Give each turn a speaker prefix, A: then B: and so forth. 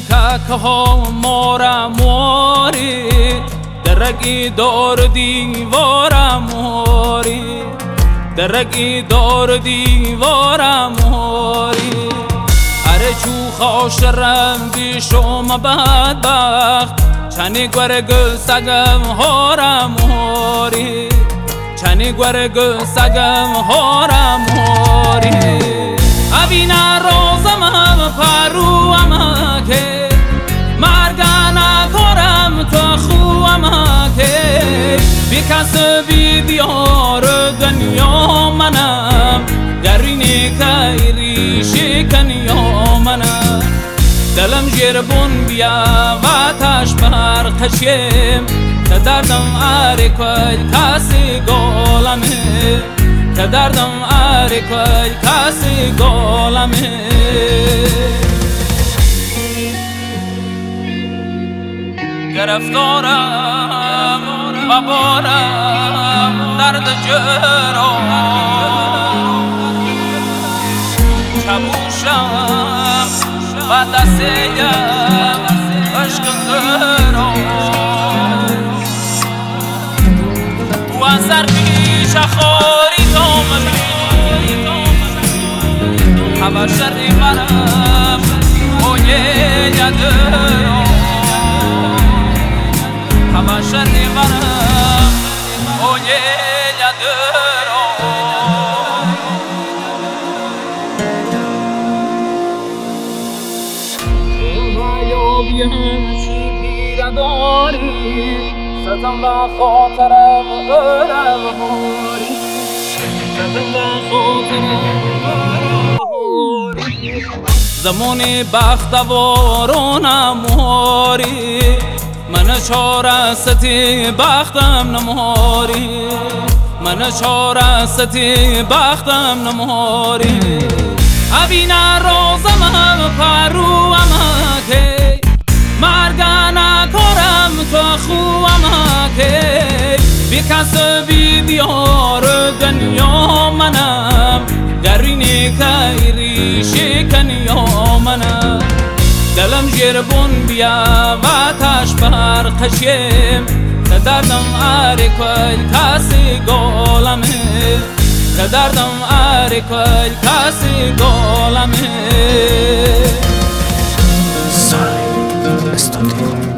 A: که ها مارا موری درگی دور دیوارا موری درگی دور دیوارا موری اره چو خوشرم بیشم بدبخت چنی گرگ سگم هارا موری چنی گرگ سگم هارا موری اوینا روزم پروم که مرگانا کارم تو خوام که بی کس بی دیار دنیا منم درینی کایری شکنیا منم دلم جربون بیا و تاش برخشیم که دردم آره کل کسی گولمه که دردم آره کل کسی گولمه گرفتارم و بارم درد جرام چبوشم و دستیم عشق زرام و از سر پیش خوری دومدی همه شری برم و یه یدرام همه شری برم و یه یدرام همچی پیره داری ستم و خاطرم برم هاری ستم و خاطرم برم هاری زمانی بختوارونم هاری من چاره ستی بختم نمهاری من چاره ستی بختم نمهاری اوینا روزم پروم که مرگانا کارم تو خوام که بی کس بی دیار دنیا منم درینی کایری شکنیا منم دلم جربون بیا و تاش برخشیم که دردم آره کل کسی گولمه که دردم آره کل کسی گولمه
B: Estudio